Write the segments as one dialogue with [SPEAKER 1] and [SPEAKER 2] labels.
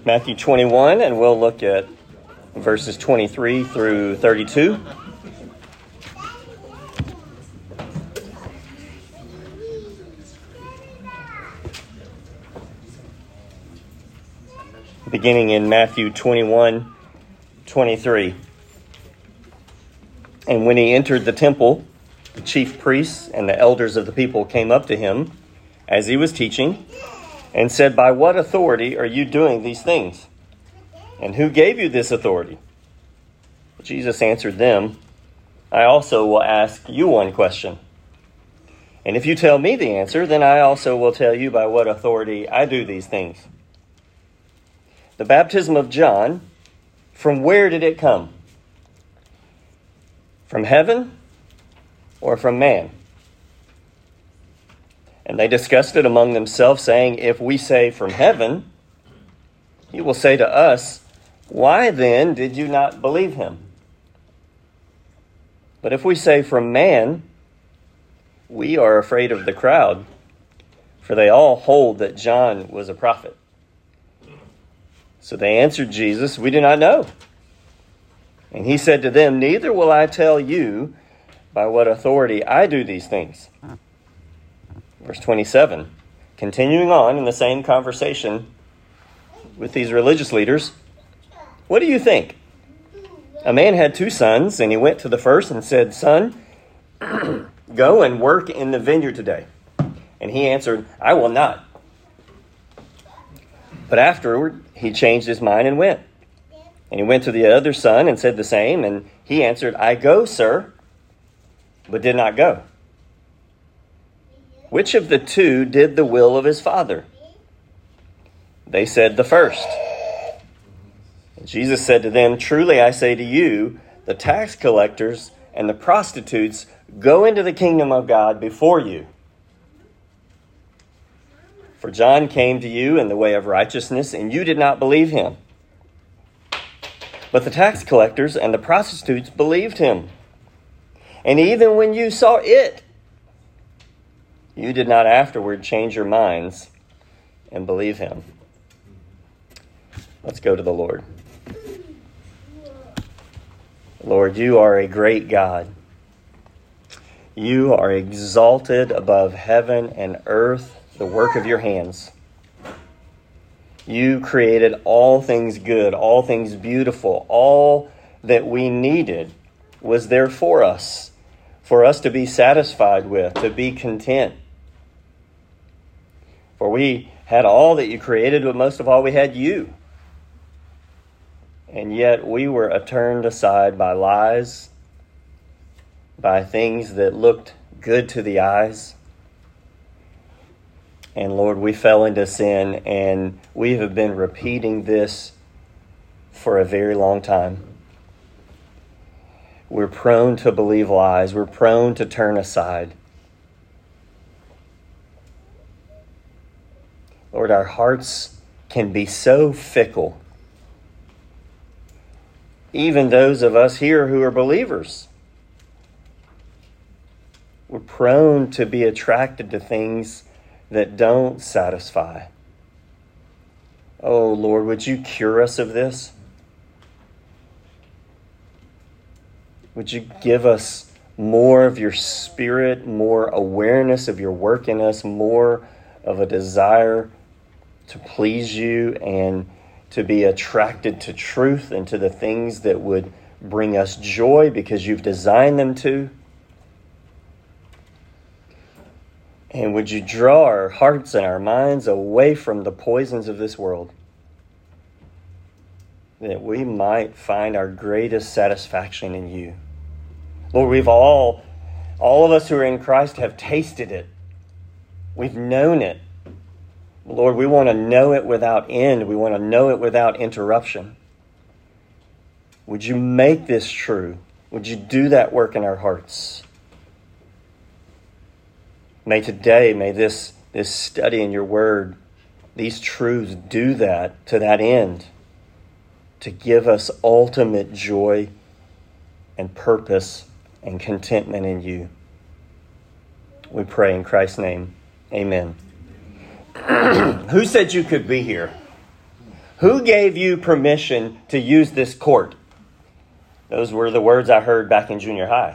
[SPEAKER 1] Matthew 21, and we'll look at verses 23 through 32. Beginning in Matthew 21:23. And when he entered the temple, the chief priests and the elders of the people came up to him as he was teaching and said, "By what authority are you doing these things? And who gave you this authority?" Jesus answered them, "I also will ask you one question. And if you tell me the answer, then I also will tell you by what authority I do these things. The baptism of John, from where did it come? From heaven or from man?" And they discussed it among themselves, saying, "If we say from heaven, he will say to us, 'Why then did you not believe him?' But if we say from man, we are afraid of the crowd, for they all hold that John was a prophet." So they answered Jesus, "We do not know." And he said to them, "Neither will I tell you by what authority I do these things." Verse 27, continuing on in the same conversation with these religious leaders, "What do you think? A man had 2 sons, and he went to the first and said, 'Son, go and work in the vineyard today.' And he answered, 'I will not.' But afterward, he changed his mind and went. And he went to the other son and said the same. And he answered, 'I go, sir,' but did not go. Which of the 2 did the will of his father?" They said, "The first." And Jesus said to them, "Truly I say to you, the tax collectors and the prostitutes go into the kingdom of God before you. For John came to you in the way of righteousness, and you did not believe him. But the tax collectors and the prostitutes believed him. And even when you saw it, you did not afterward change your minds and believe him." Let's go to the Lord. Lord, you are a great God. You are exalted above heaven and earth, the work of your hands. You created all things good, all things beautiful. All that we needed was there for us to be satisfied with, to be content. For we had all that you created, but most of all, we had you. And yet we were turned aside by lies, by things that looked good to the eyes. And Lord, we fell into sin, and we have been repeating this for a very long time. We're prone to believe lies. We're prone to turn aside. Lord, our hearts can be so fickle. Even those of us here who are believers. We're prone to be attracted to things that don't satisfy. Oh, Lord, would you cure us of this? Would you give us more of your Spirit, more awareness of your work in us, more of a desire to please you and to be attracted to truth and to the things that would bring us joy because you've designed them to? And would you draw our hearts and our minds away from the poisons of this world, that we might find our greatest satisfaction in you? Lord, we've all of us who are in Christ have tasted it. We've known it. Lord, we want to know it without end. We want to know it without interruption. Would you make this true? Would you do that work in our hearts? May this study in your word, these truths do that to that end, to give us ultimate joy and purpose and contentment in you. We pray in Christ's name. Amen. Who said you could be here? Who gave you permission to use this court? Those were the words I heard back in junior high.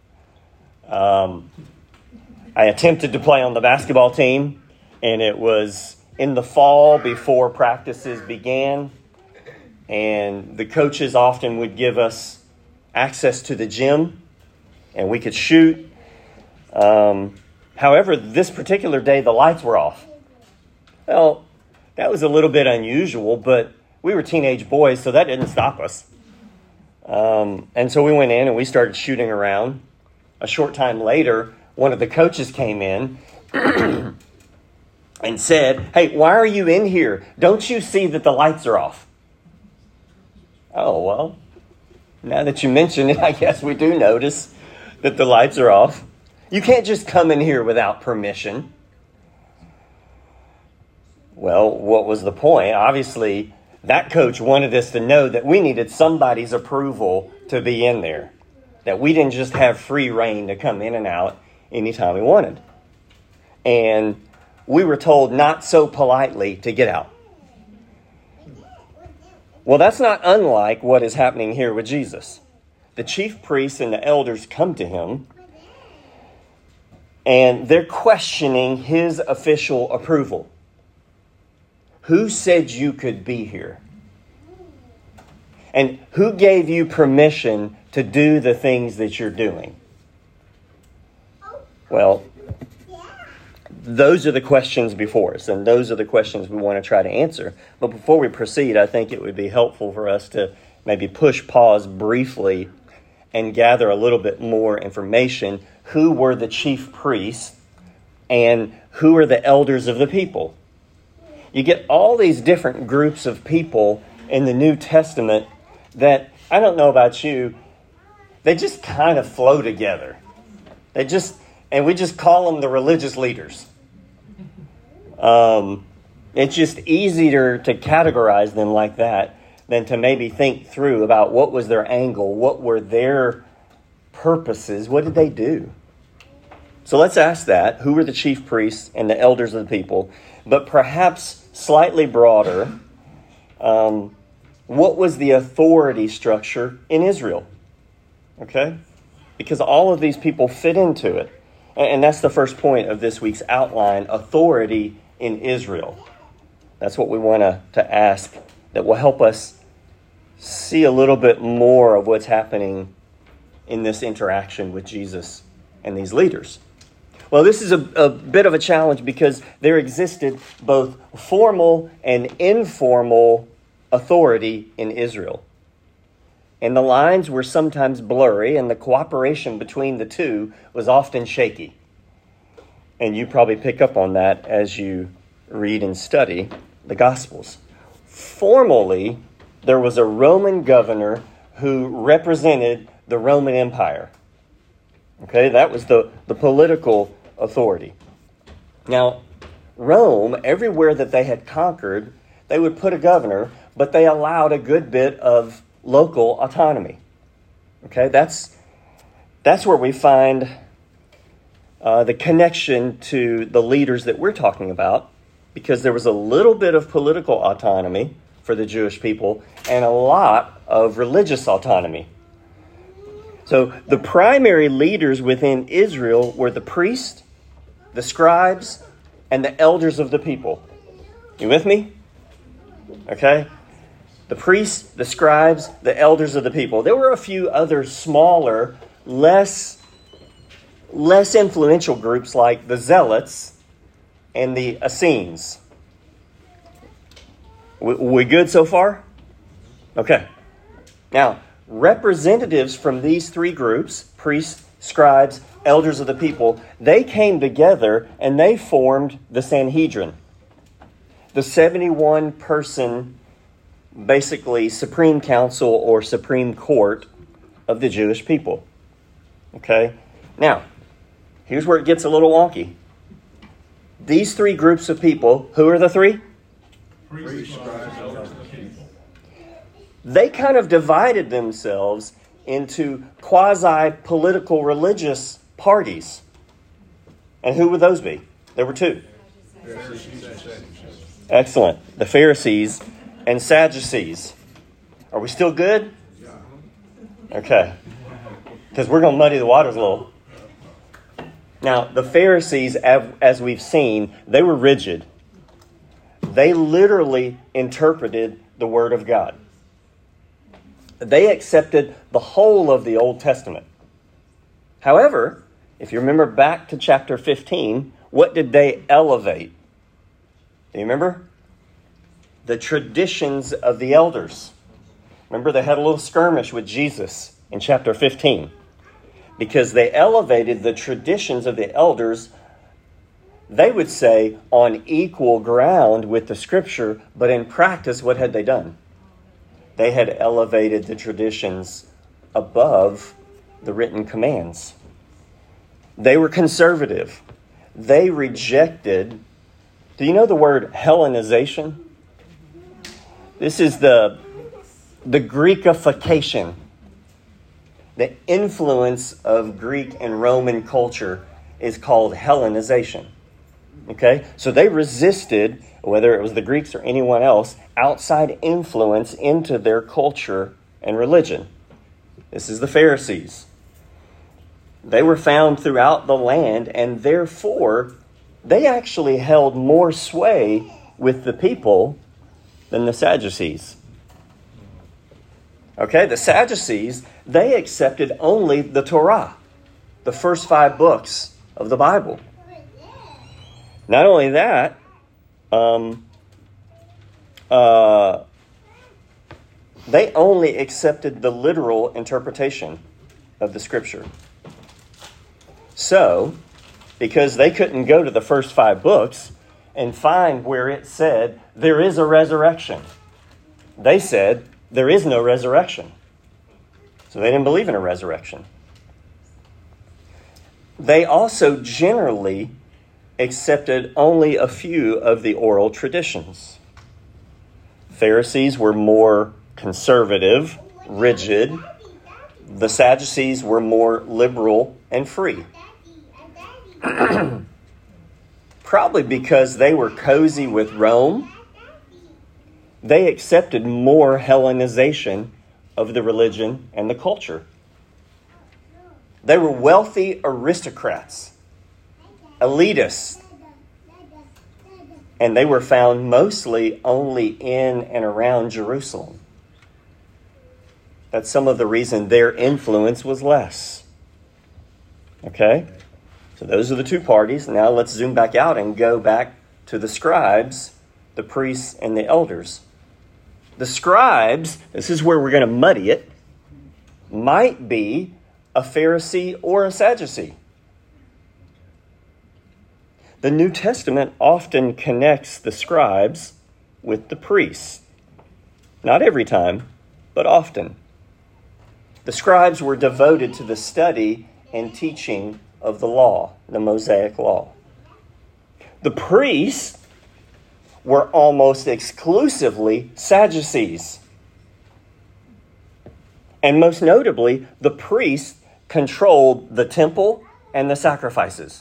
[SPEAKER 1] I attempted to play on the basketball team, and it was in the fall before practices began. And the coaches often would give us access to the gym, and we could shoot. However, this particular day, the lights were off. Well, that was a little bit unusual, but we were teenage boys, so that didn't stop us. And so we went in and we started shooting around. A short time later, one of the coaches came in and said, "Hey, why are you in here? Don't you see that the lights are off?" Oh, well, now that you mention it, I guess we do notice that the lights are off. You can't just come in here without permission. Well, what was the point? Obviously, that coach wanted us to know that we needed somebody's approval to be in there. That we didn't just have free reign to come in and out anytime we wanted. And we were told not so politely to get out. Well, that's not unlike what is happening here with Jesus. The chief priests and the elders come to him, and they're questioning his official approval. Who said you could be here? And who gave you permission to do the things that you're doing? Well, those are the questions before us, and those are the questions we want to try to answer. But before we proceed, I think it would be helpful for us to maybe push pause briefly and gather a little bit more information. Who were the chief priests and who are the elders of the people? You get all these different groups of people in the New Testament that, I don't know about you, they just kind of flow together. And we just call them the religious leaders. It's just easier to categorize them like that than to maybe think through about what was their angle, what were their purposes, what did they do? So let's ask that. Who were the chief priests and the elders of the people? But perhaps slightly broader, what was the authority structure in Israel? Okay? Because all of these people fit into it. And that's the first point of this week's outline, authority in Israel. That's what we want to ask, that will help us see a little bit more of what's happening in this interaction with Jesus and these leaders. Well, this is a bit of a challenge because there existed both formal and informal authority in Israel. And the lines were sometimes blurry, and the cooperation between the two was often shaky. And you probably pick up on that as you read and study the Gospels. Formally, there was a Roman governor who represented the Roman Empire. Okay, that was the political authority. Now, Rome, everywhere that they had conquered, they would put a governor, but they allowed a good bit of local autonomy. Okay, that's where we find the connection to the leaders that we're talking about, because there was a little bit of political autonomy for the Jewish people and a lot of religious autonomy. So the primary leaders within Israel were the priests, the scribes, and the elders of the people. You with me? Okay? The priests, the scribes, the elders of the people. There were a few other smaller, less influential groups like the Zealots and the Essenes. We good so far? Okay. Now, representatives from these three groups, priests, scribes, elders of the people, they came together and they formed the Sanhedrin, the 71-person, basically Supreme Council or Supreme Court of the Jewish people. Okay? Now, here's where it gets a little wonky. These three groups of people, who are the three? They kind of divided themselves into quasi-political religious parties. And who would those be? There were two. Excellent. The Pharisees and Sadducees. Are we still good? Okay. Because we're going to muddy the waters a little. Now, the Pharisees, as we've seen, they were rigid. They literally interpreted the Word of God. They accepted the whole of the Old Testament. However, if you remember back to chapter 15, what did they elevate? Do you remember? The traditions of the elders. Remember, they had a little skirmish with Jesus in chapter 15 because they elevated the traditions of the elders, they would say, on equal ground with the Scripture, but in practice, what had they done? They had elevated the traditions above the written commands. They were conservative. They rejected, do you know the word Hellenization? This is the Greekification, the influence of Greek and Roman culture is called Hellenization. Okay? So they resisted, whether it was the Greeks or anyone else, outside influence into their culture and religion. This is the Pharisees. They were found throughout the land, and therefore they actually held more sway with the people than the Sadducees. Okay, the Sadducees, they accepted only the Torah, the first 5 books of the Bible. Not only that, they only accepted the literal interpretation of the Scripture. So, because they couldn't go to the first 5 books and find where it said there is a resurrection, they said there is no resurrection. So they didn't believe in a resurrection. They also generally accepted only a few of the oral traditions. Pharisees were more conservative, rigid. The Sadducees were more liberal and free. Probably because they were cozy with Rome, they accepted more Hellenization of the religion and the culture. They were wealthy aristocrats, elitists, and they were found mostly only in and around Jerusalem. That's some of the reason their influence was less. Okay? So those are the 2 parties. Now let's zoom back out and go back to the scribes, the priests, and the elders. The scribes, this is where we're going to muddy it, might be a Pharisee or a Sadducee. The New Testament often connects the scribes with the priests. Not every time, but often. The scribes were devoted to the study and teaching of the law, the Mosaic law. The priests were almost exclusively Sadducees. And most notably, the priests controlled the temple and the sacrifices.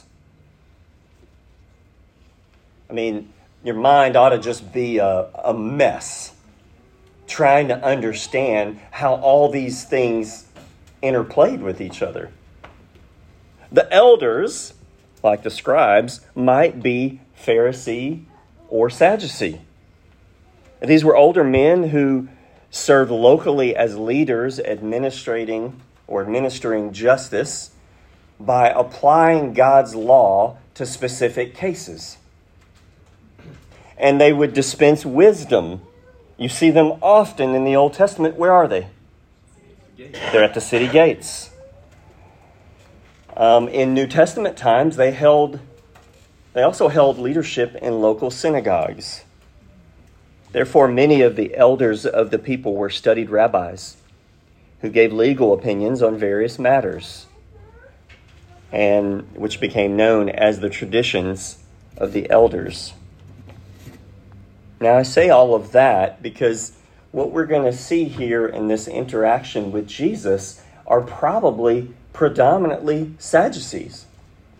[SPEAKER 1] I mean, your mind ought to just be a mess trying to understand how all these things interplayed with each other. The elders, like the scribes, might be Pharisee or Sadducee. These were older men who served locally as leaders administering justice by applying God's law to specific cases. And they would dispense wisdom. You see them often in the Old Testament. Where are they? They're at the city gates. In New Testament times, they also held leadership in local synagogues. Therefore, many of the elders of the people were studied rabbis who gave legal opinions on various matters, and which became known as the traditions of the elders. Now, I say all of that because what we're going to see here in this interaction with Jesus are probably predominantly Sadducees.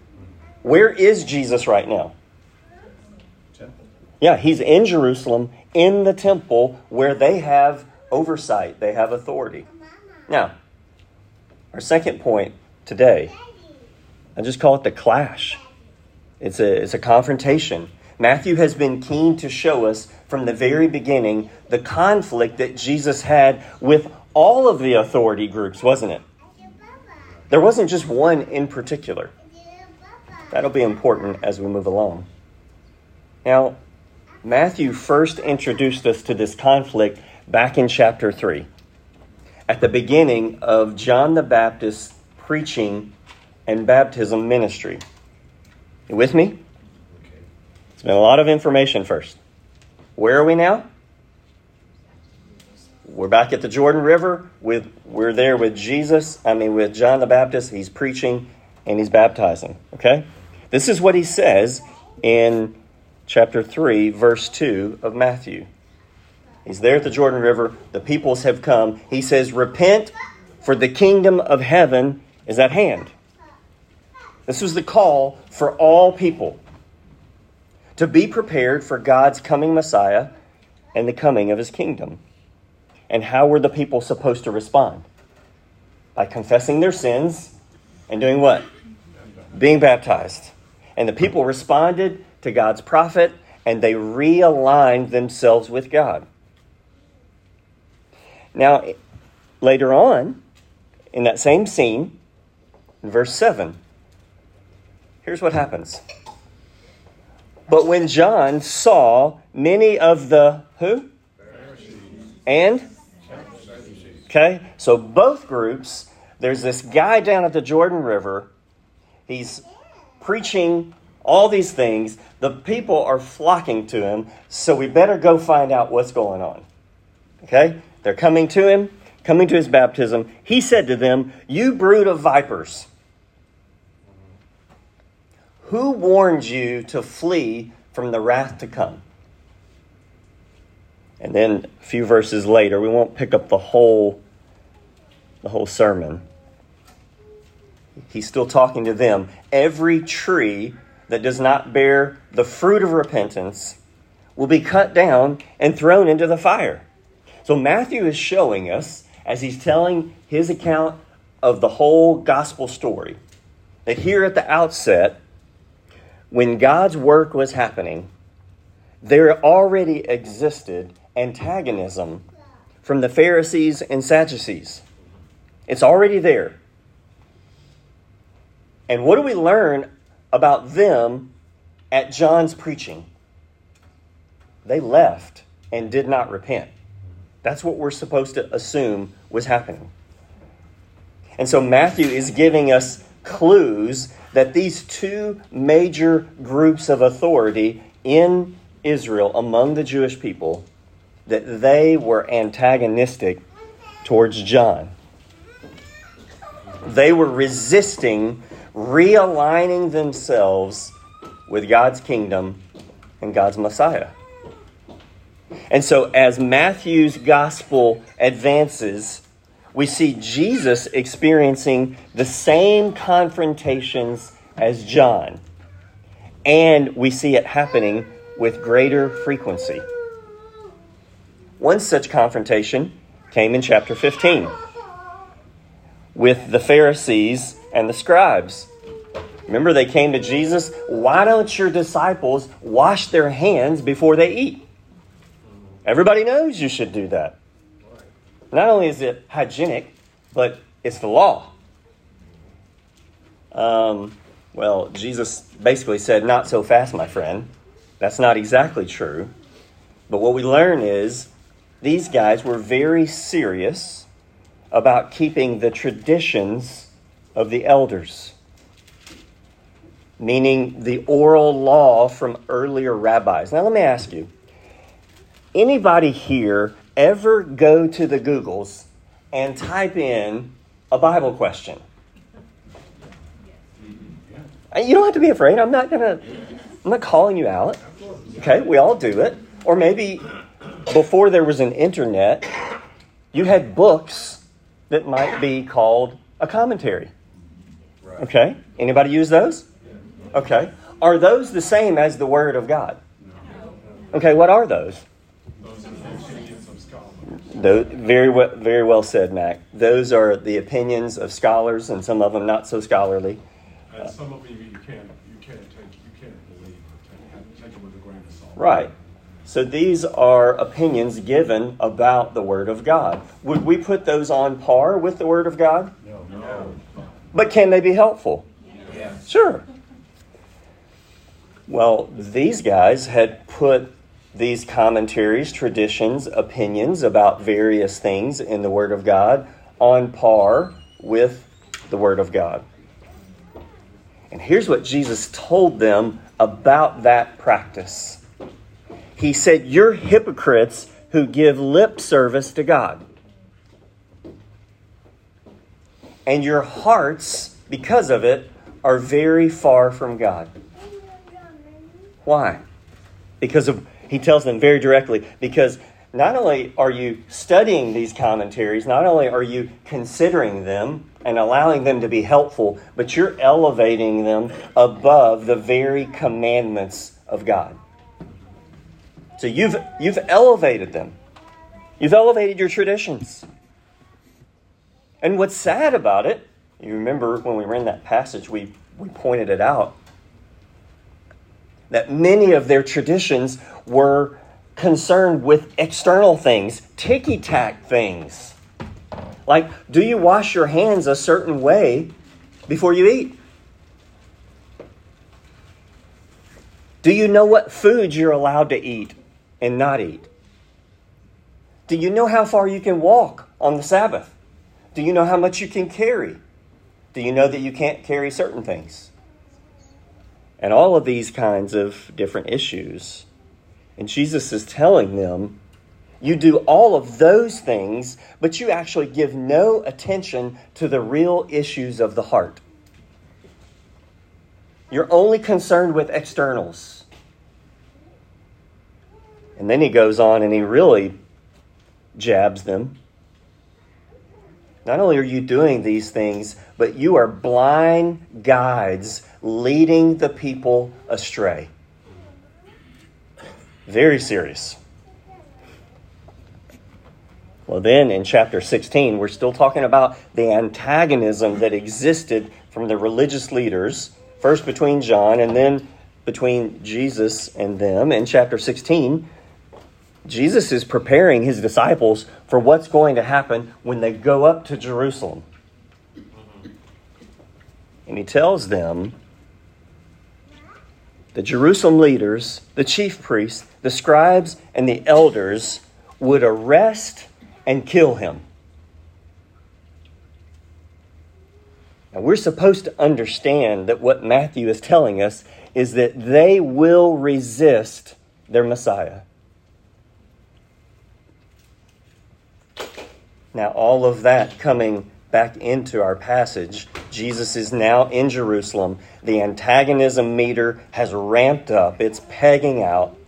[SPEAKER 1] Where is Jesus right now? Yeah, he's in Jerusalem in the temple where they have oversight, they have authority. Now, our second point today, I just call it the clash. It's a confrontation. Matthew has been keen to show us from the very beginning the conflict that Jesus had with all of the authority groups, wasn't it? There wasn't just one in particular. That'll be important as we move along. Now, Matthew first introduced us to this conflict back in chapter 3, at the beginning of John the Baptist's preaching and baptism ministry. You with me? It's been a lot of information first. Where are we now? We're back at the Jordan River. We're there with with John the Baptist. He's preaching and he's baptizing. Okay? This is what he says in chapter 3, verse 2 of Matthew. He's there at the Jordan River. The peoples have come. He says, "Repent, for the kingdom of heaven is at hand." This was the call for all people to be prepared for God's coming Messiah and the coming of his kingdom. And how were the people supposed to respond? By confessing their sins and doing what? Being baptized. And the people responded to God's prophet, and they realigned themselves with God. Now, later on, in that same scene, in verse 7, here's what happens. But when John saw many of the, who? Pharisees. And? Okay, so both groups, there's this guy down at the Jordan River. He's preaching all these things. The people are flocking to him, so we better go find out what's going on. Okay, they're coming to him, coming to his baptism. He said to them, "You brood of vipers, who warned you to flee from the wrath to come?" And then a few verses later, we won't pick up the whole sermon. He's still talking to them. Every tree that does not bear the fruit of repentance will be cut down and thrown into the fire. So Matthew is showing us, as he's telling his account of the whole gospel story, that here at the outset, when God's work was happening, there already existed antagonism from the Pharisees and Sadducees. It's already there. And what do we learn about them at John's preaching? They left and did not repent. That's what we're supposed to assume was happening. And so Matthew is giving us clues that these two major groups of authority in Israel among the Jewish people, that they were antagonistic towards John. They were resisting realigning themselves with God's kingdom and God's Messiah. And so as Matthew's gospel advances, we see Jesus experiencing the same confrontations as John. And we see it happening with greater frequency. One such confrontation came in chapter 15 with the Pharisees and the scribes. Remember, they came to Jesus, "Why don't your disciples wash their hands before they eat?" Everybody knows you should do that. Not only is it hygienic, but it's the law. Well, Jesus basically said, "Not so fast, my friend." That's not exactly true. But what we learn is these guys were very serious about keeping the traditions of the elders, meaning the oral law from earlier rabbis. Now let me ask you, anybody here ever go to the Googles and type in a Bible question? You don't have to be afraid. I'm not calling you out. Okay, we all do it. Or maybe before there was an internet, you had books that might be called a commentary. Okay, anybody use those? Okay. Are those the same as the Word of God? Okay, what are those?
[SPEAKER 2] Those are the opinions of scholars.
[SPEAKER 1] Very well said, Mac. Those are the opinions of scholars, and some of them not so scholarly.
[SPEAKER 2] And some of them you can't believe or take them with a grain of salt.
[SPEAKER 1] Right. So these are opinions given about the Word of God. Would we put those on par with the Word of God?
[SPEAKER 2] No.
[SPEAKER 1] But can they be helpful?
[SPEAKER 2] Yes.
[SPEAKER 1] Sure. Well, these guys had put these commentaries, traditions, opinions about various things in the Word of God on par with the Word of God. And here's what Jesus told them about that practice. He said, "You're hypocrites who give lip service to God. And your hearts, because of it, are very far from God." Why? He tells them very directly, because not only are you studying these commentaries, not only are you considering them and allowing them to be helpful, but you're elevating them above the very commandments of God. So you've elevated them. You've elevated your traditions. And what's sad about it, you remember when we ran that passage, we pointed it out, that many of their traditions were concerned with external things, ticky-tack things. Like, do you wash your hands a certain way before you eat? Do you know what foods you're allowed to eat and not eat? Do you know how far you can walk on the Sabbath? Do you know how much you can carry? Do you know that you can't carry certain things? And all of these kinds of different issues. And Jesus is telling them, you do all of those things, but you actually give no attention to the real issues of the heart. You're only concerned with externals. And then he goes on and he really jabs them. Not only are you doing these things, but you are blind guides leading the people astray. Very serious. Well, then in chapter 16, we're still talking about the antagonism that existed from the religious leaders, first between John and then between Jesus and them. In chapter 16, Jesus is preparing his disciples for what's going to happen when they go up to Jerusalem. And he tells them the Jerusalem leaders, the chief priests, the scribes, and the elders would arrest and kill him. Now, we're supposed to understand that what Matthew is telling us is that they will resist their Messiah. Now, all of that coming back into our passage, Jesus is now in Jerusalem. The antagonism meter has ramped up. It's pegging out.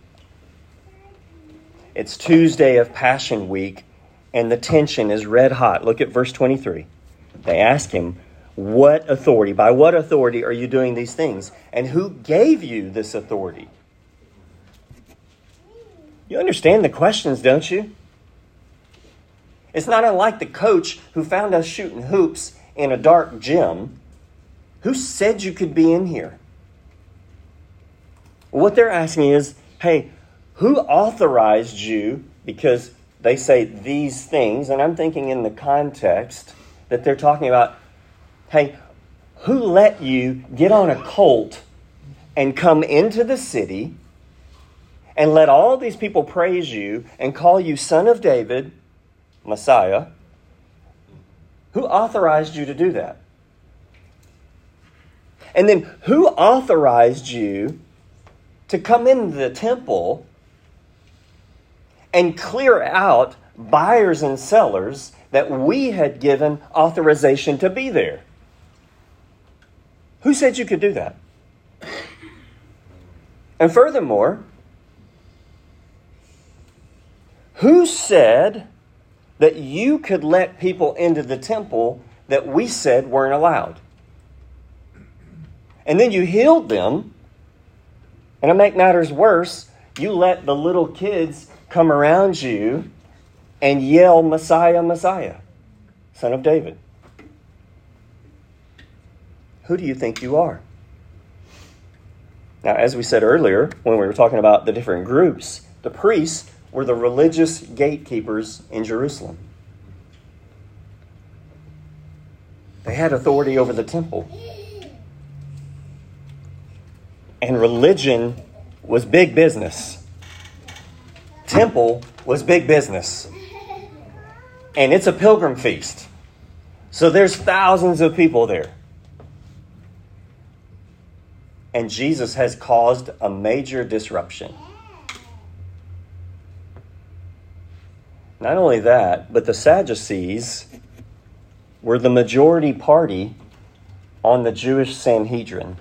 [SPEAKER 1] It's Tuesday of Passion Week, and the tension is red hot. Look at verse 23. They ask him, by what authority are you doing these things? And who gave you this authority? You understand the questions, don't you? It's not unlike the coach who found us shooting hoops in a dark gym. Who said you could be in here? What they're asking is, hey, who authorized you? Because they say these things, and I'm thinking in the context that they're talking about, hey, who let you get on a colt and come into the city and let all these people praise you and call you Son of David, Messiah? Who authorized you to do that? And then who authorized you to come into the temple and clear out buyers and sellers that we had given authorization to be there? Who said you could do that? And furthermore, who said that you could let people into the temple that we said weren't allowed? And then you healed them, and to make matters worse, you let the little kids come around you and yell, Messiah, Messiah, Son of David? Who do you think you are? Now, as we said earlier, when we were talking about the different groups, the priests were the religious gatekeepers in Jerusalem. They had authority over the temple. And religion was big business. Temple was big business. And it's a pilgrim feast. So there's thousands of people there. And Jesus has caused a major disruption. Not only that, but the Sadducees were the majority party on the Jewish Sanhedrin.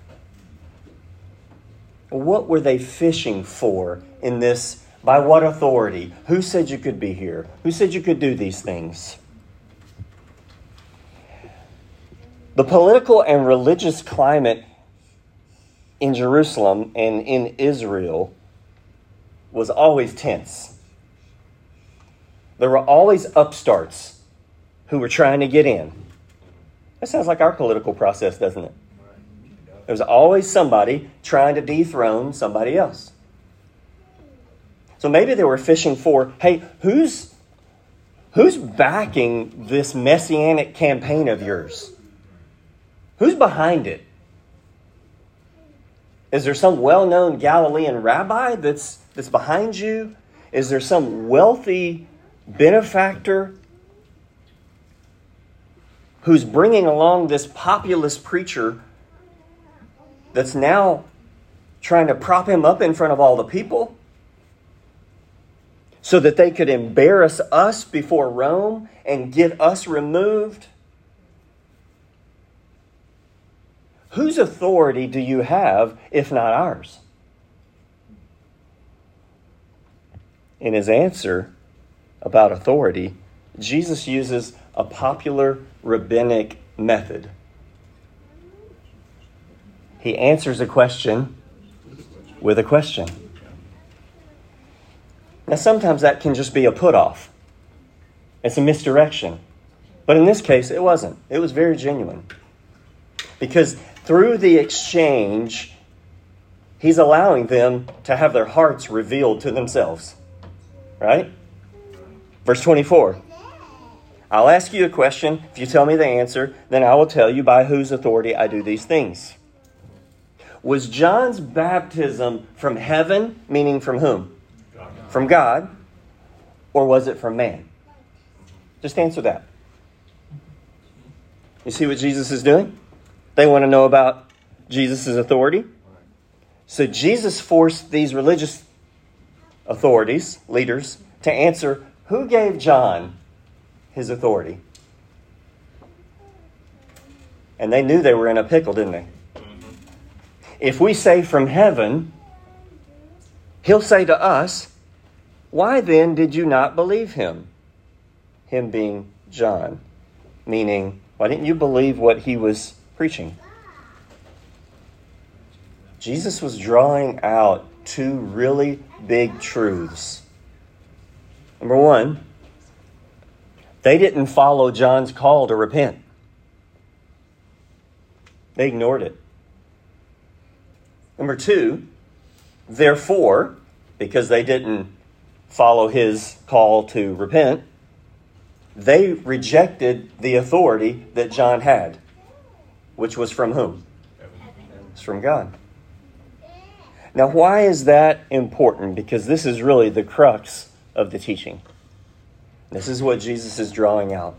[SPEAKER 1] What were they fishing for in this? By what authority? Who said you could be here? Who said you could do these things? The political and religious climate in Jerusalem and in Israel was always tense. There were always upstarts who were trying to get in. That sounds like our political process, doesn't it? There was always somebody trying to dethrone somebody else. So maybe they were fishing for, hey, who's backing this messianic campaign of yours? Who's behind it? Is there some well-known Galilean rabbi that's behind you? Is there some wealthy benefactor who's bringing along this populist preacher that's now trying to prop him up in front of all the people so that they could embarrass us before Rome and get us removed? Whose authority do you have if not ours? In his answer about authority, Jesus uses a popular rabbinic method. He answers a question with a question. Now, sometimes that can just be a put-off. It's a misdirection. But in this case, it wasn't. It was very genuine. Because through the exchange, he's allowing them to have their hearts revealed to themselves. Right? Verse 24. I'll ask you a question. If you tell me the answer, then I will tell you by whose authority I do these things. Was John's baptism from heaven, meaning from whom?
[SPEAKER 2] God.
[SPEAKER 1] From God, or was it from man? Just answer that. You see what Jesus is doing? They want to know about Jesus' authority. So Jesus forced these religious authorities, leaders, to answer, who gave John his authority? And they knew they were in a pickle, didn't they? If we say from heaven, he'll say to us, why then did you not believe him? Him being John. Meaning, why didn't you believe what he was preaching? Jesus was drawing out two really big truths. Number one, they didn't follow John's call to repent. They ignored it. Number two, therefore, because they didn't follow his call to repent, they rejected the authority that John had, which was from whom? It's from God. Now, why is that important? Because this is really the crux of the teaching. This is what Jesus is drawing out.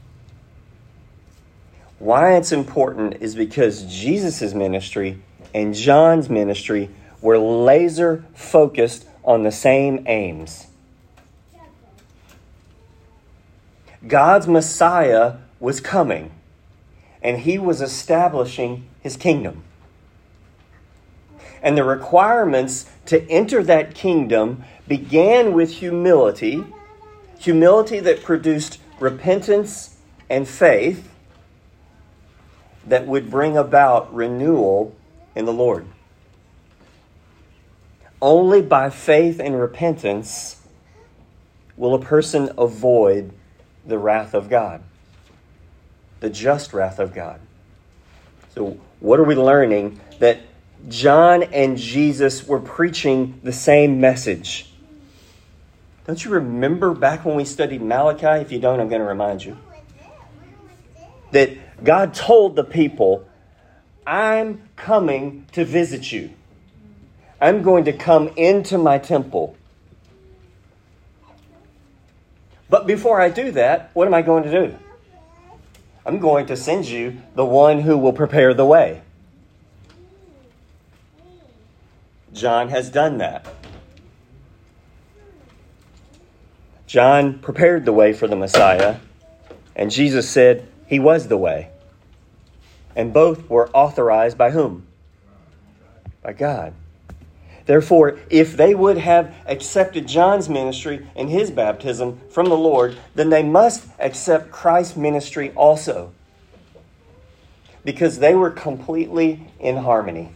[SPEAKER 1] Why it's important is because Jesus' ministry and John's ministry were laser focused on the same aims. God's Messiah was coming, and he was establishing his kingdom. And the requirements to enter that kingdom began with humility, humility that produced repentance and faith that would bring about renewal in the Lord. Only by faith and repentance will a person avoid the wrath of God, the just wrath of God? So what are we learning? That John and Jesus were preaching the same message. Don't you remember back when we studied Malachi? If you don't, I'm going to remind you. That God told the people, I'm coming to visit you. I'm going to come into my temple. But before I do that, what am I going to do? I'm going to send you the one who will prepare the way. John has done that. John prepared the way for the Messiah, and Jesus said he was the way. And both were authorized by whom? By God. Therefore, if they would have accepted John's ministry and his baptism from the Lord, then they must accept Christ's ministry also. Because they were completely in harmony.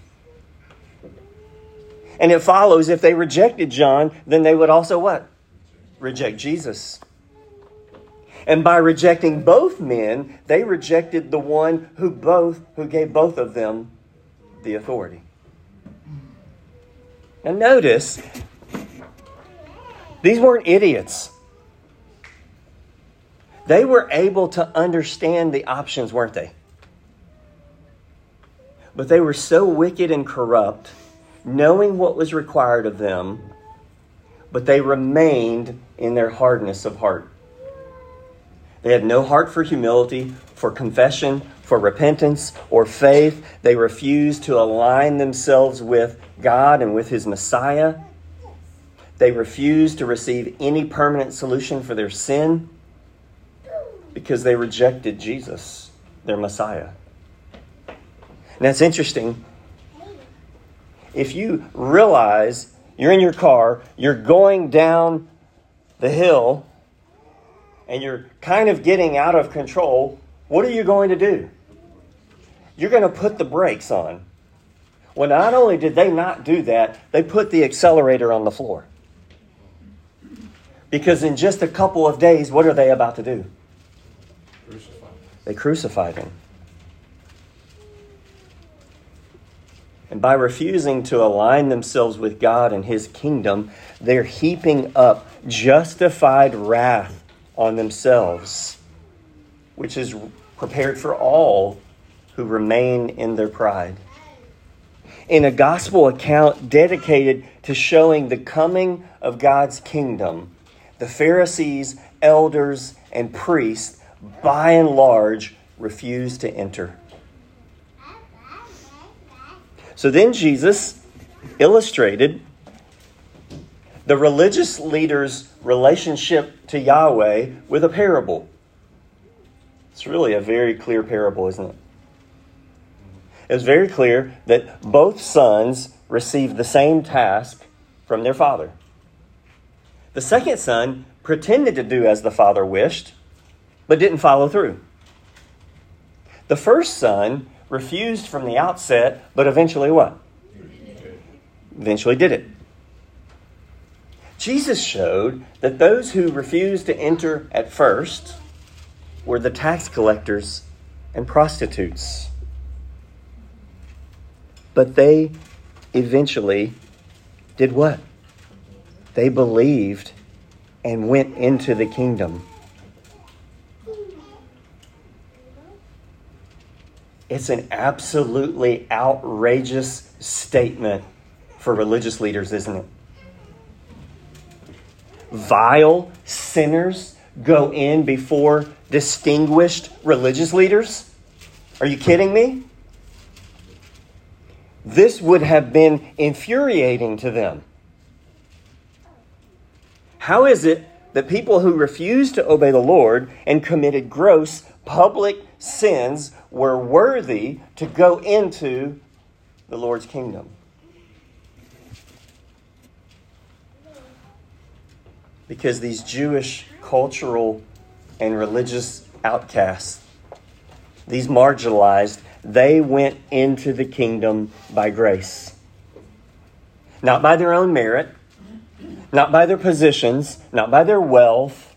[SPEAKER 1] And it follows, if they rejected John, then they would also what? Reject Jesus. And by rejecting both men, they rejected the one who gave both of them the authority. Now notice, these weren't idiots. They were able to understand the options, weren't they? But they were so wicked and corrupt, knowing what was required of them, but they remained in their hardness of heart. They had no heart for humility, for confession, for repentance, or faith. They refused to align themselves with God and with His Messiah. They refused to receive any permanent solution for their sin because they rejected Jesus, their Messiah. And that's interesting. If you realize you're in your car, you're going down the hill, and you're kind of getting out of control, what are you going to do? You're going to put the brakes on. Well, not only did they not do that, they put the accelerator on the floor. Because in just a couple of days, what are they about to do? They crucified him. And by refusing to align themselves with God and His kingdom, they're heaping up justified wrath on themselves, which is prepared for all who remain in their pride. In a gospel account dedicated to showing the coming of God's kingdom, the Pharisees, elders, and priests, by and large, refused to enter. So then Jesus illustrated the religious leaders' relationship to Yahweh with a parable. It's really a very clear parable, isn't it? It was very clear that both sons received the same task from their father. The second son pretended to do as the father wished, but didn't follow through. The first son refused from the outset, but eventually what? Eventually did it. Jesus showed that those who refused to enter at first were the tax collectors and prostitutes. But they eventually did what? They believed and went into the kingdom. It's an absolutely outrageous statement for religious leaders, isn't it? Vile sinners go in before distinguished religious leaders? Are you kidding me? This would have been infuriating to them. How is it that people who refused to obey the Lord and committed gross public sins were worthy to go into the Lord's kingdom? Because these Jewish cultural and religious outcasts, these marginalized, they went into the kingdom by grace. Not by their own merit, not by their positions, not by their wealth,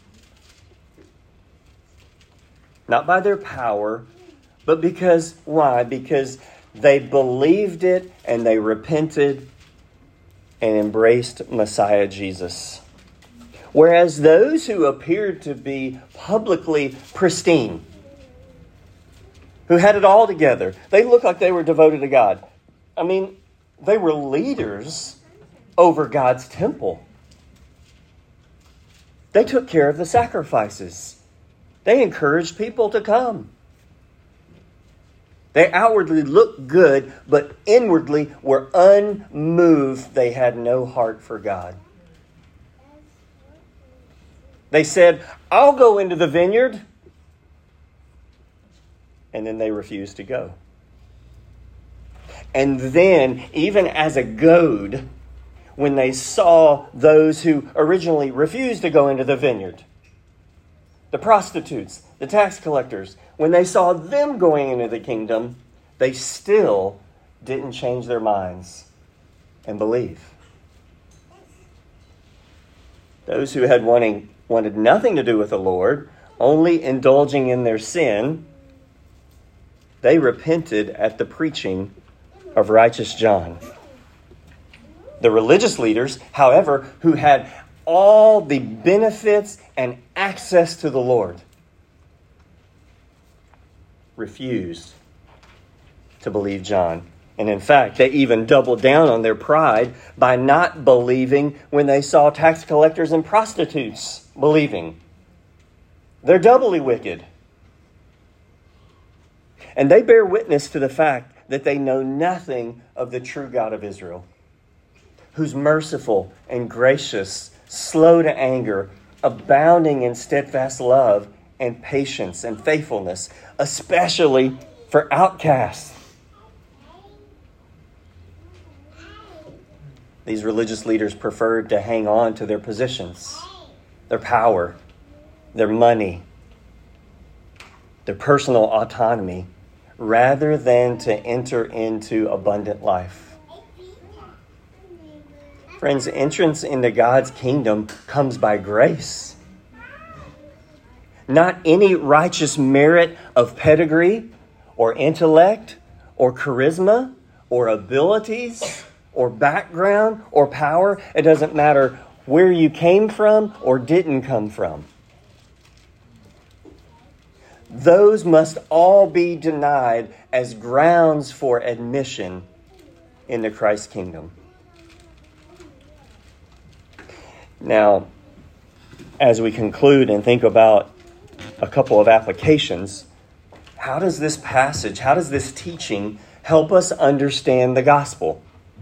[SPEAKER 1] not by their power, but because, why? Because they believed it and they repented and embraced Messiah Jesus. Whereas those who appeared to be publicly pristine, who had it all together, they looked like they were devoted to God. I mean, they were leaders over God's temple. They took care of the sacrifices. They encouraged people to come. They outwardly looked good, but inwardly were unmoved. They had no heart for God. They said, I'll go into the vineyard. And then they refused to go. And then, even as a goad, when they saw those who originally refused to go into the vineyard, the prostitutes, the tax collectors, when they saw them going into the kingdom, they still didn't change their minds and believe. Those who had wanted nothing to do with the Lord, only indulging in their sin, they repented at the preaching of righteous John. The religious leaders, however, who had all the benefits and access to the Lord, refused to believe John. And in fact, they even doubled down on their pride by not believing when they saw tax collectors and prostitutes believing. They're doubly wicked. And they bear witness to the fact that they know nothing of the true God of Israel, who's merciful and gracious, slow to anger, abounding in steadfast love and patience and faithfulness, especially for outcasts. These religious leaders preferred to hang on to their positions, their power, their money, their personal autonomy, rather than to enter into abundant life. Friends, entrance into God's kingdom comes by grace. Not any righteous merit of pedigree or intellect or charisma or abilities or background or power. It doesn't matter where you came from or didn't come from. Those must all be denied as grounds for admission into Christ's kingdom. Now, as we conclude and think about a couple of applications, how does this passage, how does this teaching help us understand the gospel?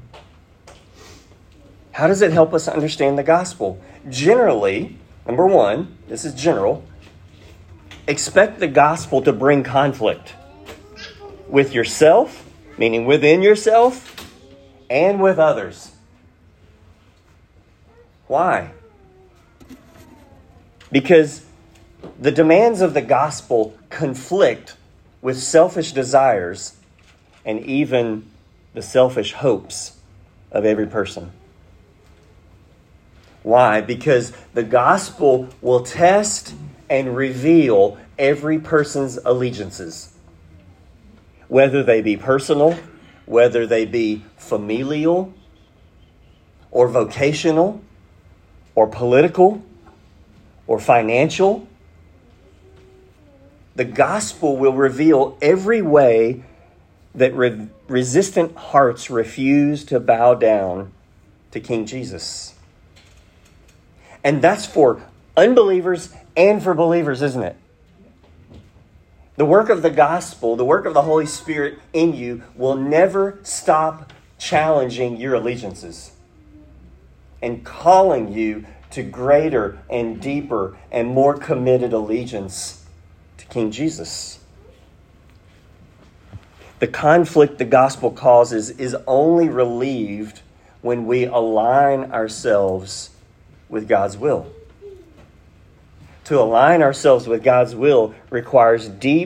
[SPEAKER 1] How does it help us understand the gospel? Generally, number one, this is general, expect the gospel to bring conflict with yourself, meaning within yourself, and with others. Why? Because the demands of the gospel conflict with selfish desires and even the selfish hopes of every person. Why? Because the gospel will test and reveal every person's allegiances, whether they be personal, whether they be familial, or vocational, or political, or financial. The gospel will reveal every way that resistant hearts refuse to bow down to King Jesus. And that's for unbelievers and for believers, isn't it? The work of the gospel, the work of the Holy Spirit in you will never stop challenging your allegiances and calling you to greater and deeper and more committed allegiance to King Jesus. The conflict the gospel causes is only relieved when we align ourselves with God's will. To align ourselves with God's will requires deep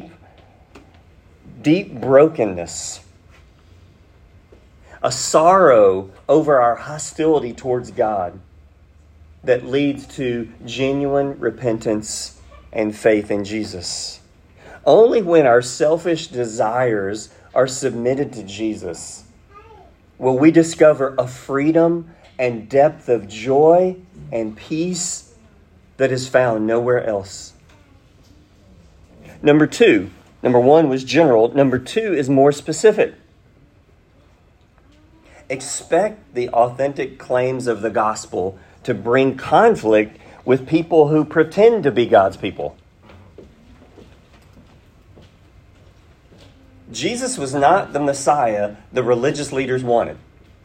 [SPEAKER 1] brokenness, a sorrow over our hostility towards God, that leads to genuine repentance and faith in Jesus. Only when our selfish desires are submitted to Jesus will we discover a freedom and depth of joy and peace that is found nowhere else. Number one was general. Number two is more specific. Expect the authentic claims of the gospel to bring conflict with people who pretend to be God's people. Jesus was not the Messiah the religious leaders wanted.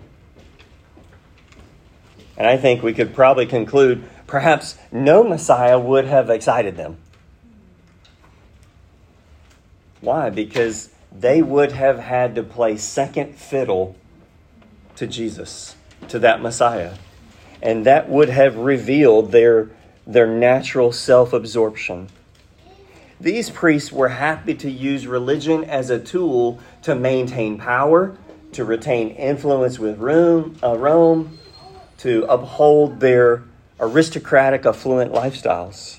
[SPEAKER 1] And I think we could probably conclude perhaps no Messiah would have excited them. Why? Because they would have had to play second fiddle to Jesus, to that Messiah. And that would have revealed their natural self-absorption. These priests were happy to use religion as a tool to maintain power, to retain influence with Rome, to uphold their aristocratic, affluent lifestyles.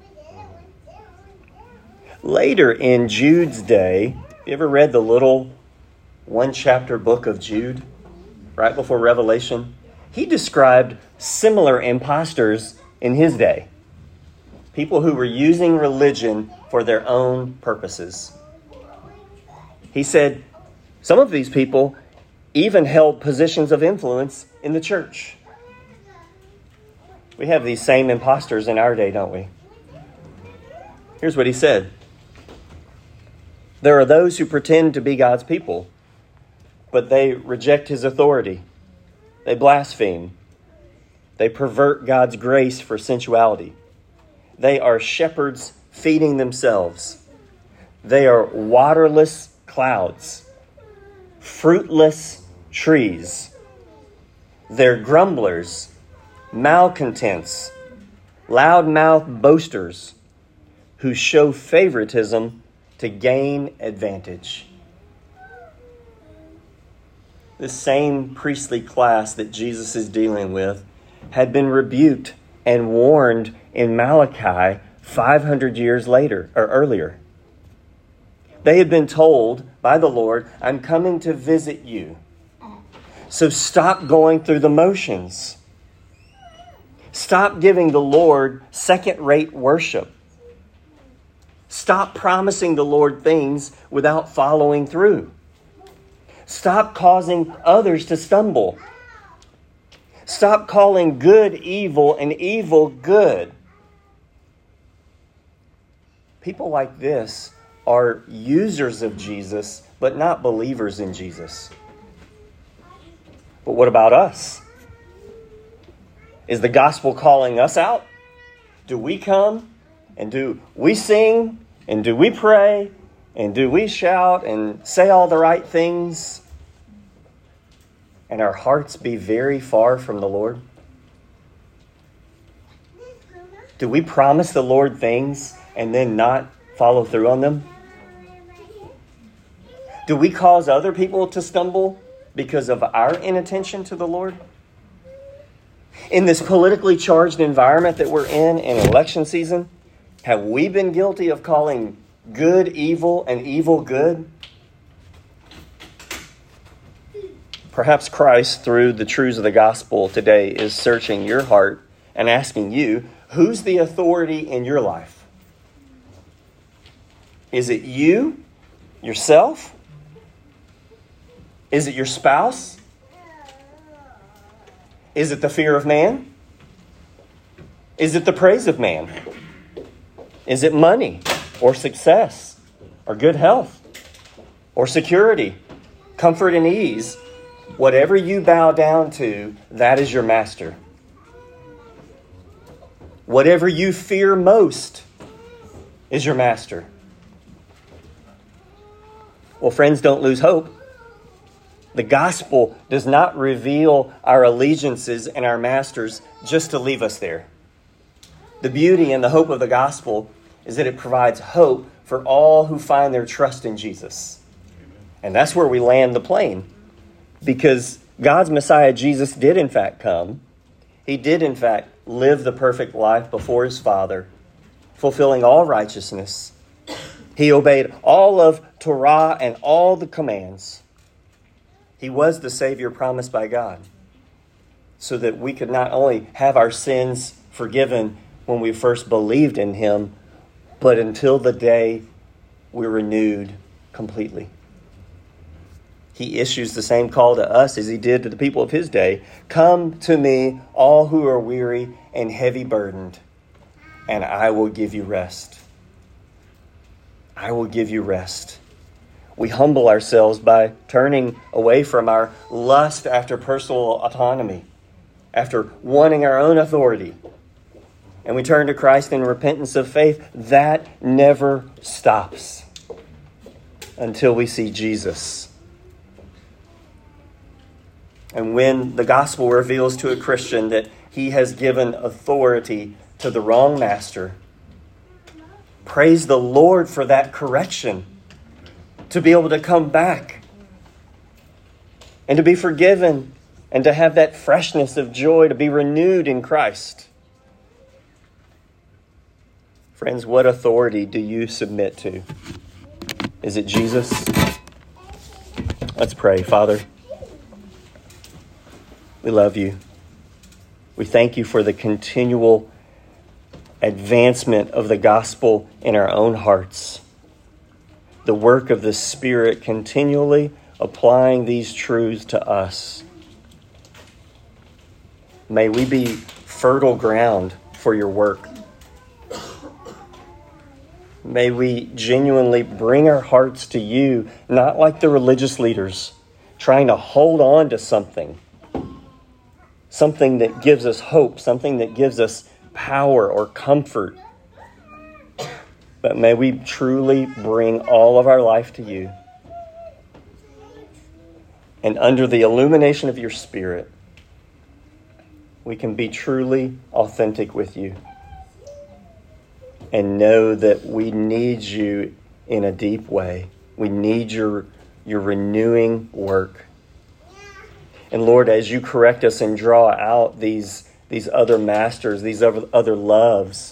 [SPEAKER 1] Later in Jude's day, you ever read the little one-chapter book of Jude, right before Revelation? He described similar imposters in his day. People who were using religion for their own purposes. He said some of these people even held positions of influence in the church. We have these same imposters in our day, don't we? Here's what he said. There are those who pretend to be God's people, but they reject his authority. They blaspheme. They pervert God's grace for sensuality. They are shepherds feeding themselves. They are waterless clouds, fruitless trees. They're grumblers, malcontents, loudmouth boasters who show favoritism to gain advantage. This same priestly class that Jesus is dealing with had been rebuked and warned in Malachi 500 years later or earlier. They had been told by the Lord, I'm coming to visit you. So stop going through the motions. Stop giving the Lord second-rate worship. Stop promising the Lord things without following through. Stop causing others to stumble. Stop calling good evil and evil good. People like this are users of Jesus, but not believers in Jesus. But what about us? Is the gospel calling us out? Do we come and do we sing and do we pray and do we shout and say all the right things and our hearts be very far from the Lord? Do we promise the Lord things and then not follow through on them? Do we cause other people to stumble because of our inattention to the Lord? In this politically charged environment that we're in election season, have we been guilty of calling good evil and evil good? Perhaps Christ, through the truths of the gospel today, is searching your heart and asking you, who's the authority in your life? Is it you? Yourself? Is it your spouse? Is it the fear of man? Is it the praise of man? Is it money or success or good health or security, comfort and ease? Whatever you bow down to, that is your master. Whatever you fear most is your master. Well, friends, don't lose hope. The gospel does not reveal our allegiances and our masters just to leave us there. The beauty and the hope of the gospel is that it provides hope for all who find their trust in Jesus. And that's where we land the plane. Because God's Messiah, Jesus, did in fact come. He did in fact live the perfect life before his Father, fulfilling all righteousness. He obeyed all of Torah and all the commands. He was the Savior promised by God, so that we could not only have our sins forgiven when we first believed in him, but until the day we're renewed completely. He issues the same call to us as he did to the people of his day. Come to me, all who are weary and heavy burdened, and I will give you rest. I will give you rest. We humble ourselves by turning away from our lust after personal autonomy, after wanting our own authority. And we turn to Christ in repentance of faith. That never stops until we see Jesus. And when the gospel reveals to a Christian that he has given authority to the wrong master, praise the Lord for that correction. To be able to come back and to be forgiven and to have that freshness of joy, to be renewed in Christ. Friends, what authority do you submit to? Is it Jesus? Let's pray. Father, we love you. We thank you for the continual advancement of the gospel in our own hearts. The work of the Spirit continually applying these truths to us. May we be fertile ground for your work. May we genuinely bring our hearts to you, not like the religious leaders, trying to hold on to something that gives us hope, something that gives us power or comfort. But may we truly bring all of our life to you. And under the illumination of your Spirit, we can be truly authentic with you. And know that we need you in a deep way. We need your renewing work. And Lord, as you correct us and draw out these other masters, these other loves,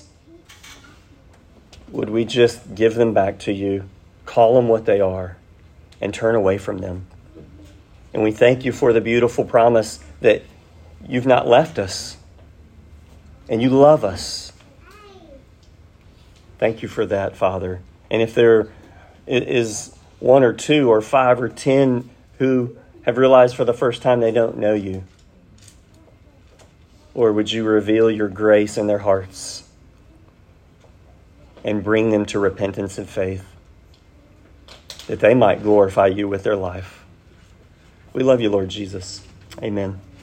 [SPEAKER 1] would we just give them back to you, call them what they are, and turn away from them? And we thank you for the beautiful promise that you've not left us, and you love us. Thank you for that, Father. And if there is 1 or 2 or 5 or 10 who have realized for the first time they don't know you, Lord, would you reveal your grace in their hearts and bring them to repentance and faith, that they might glorify you with their life. We love you, Lord Jesus. Amen.